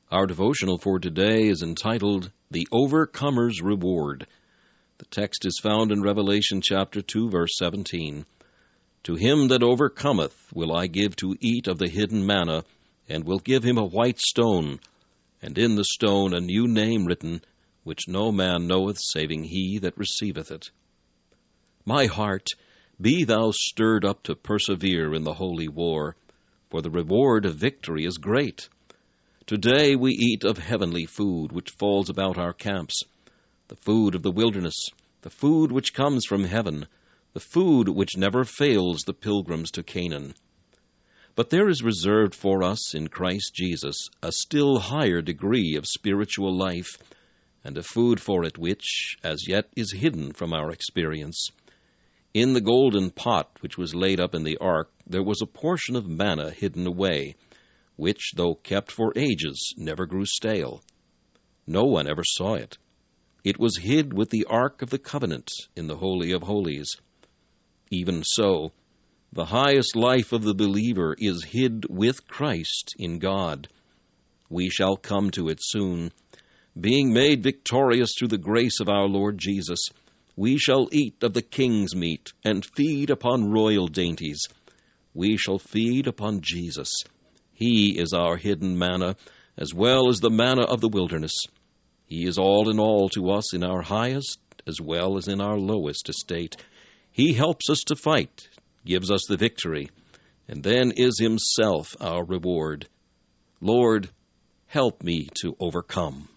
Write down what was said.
Our devotional for today is entitled, The Overcomer's Reward. The text is found in Revelation chapter 2, verse 17. To him that overcometh will I give to eat of the hidden manna, and will give him a white stone, and in the stone a new name written, which no man knoweth saving he that receiveth it. My heart, be thou stirred up to persevere in the holy war, for the reward of victory is great. Today we eat of heavenly food which falls about our camps, the food of the wilderness, the food which comes from heaven, the food which never fails the pilgrims to Canaan. But there is reserved for us in Christ Jesus a still higher degree of spiritual life, and a food for it which, as yet, is hidden from our experience. In the golden pot which was laid up in the ark, there was a portion of manna hidden away, which, though kept for ages, never grew stale. No one ever saw it. It was hid with the Ark of the Covenant in the Holy of Holies. Even so, the highest life of the believer is hid with Christ in God. We shall come to it soon. Being made victorious through the grace of our Lord Jesus, we shall eat of the king's meat and feed upon royal dainties. We shall feed upon Jesus. He is our hidden manna, as well as the manna of the wilderness. He is all in all to us in our highest as well as in our lowest estate. He helps us to fight, gives us the victory, and then is himself our reward. Lord, help me to overcome.